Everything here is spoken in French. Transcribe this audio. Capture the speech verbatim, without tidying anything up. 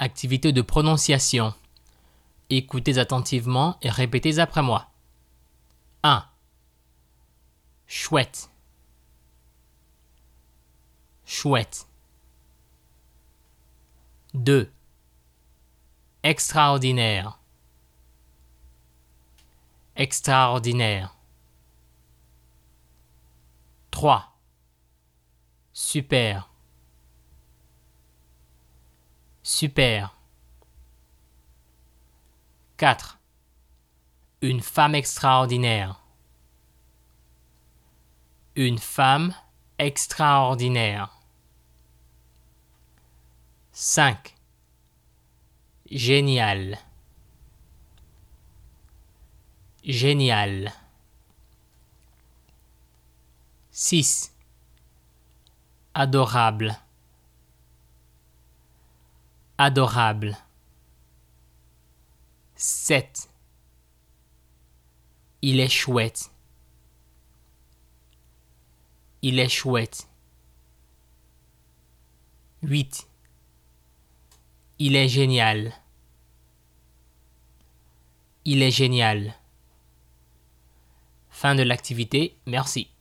Activité de prononciation. Écoutez attentivement et répétez après moi. un. Chouette. Chouette. deux. Extraordinaire. Extraordinaire. trois. Super. Super. quatre. Une femme extraordinaire. Une femme extraordinaire. cinq. Génial. Génial. six. Adorable. Adorable. sept. Il est chouette. Il est chouette. huit. Il est génial. Il est génial. Fin de l'activité. Merci.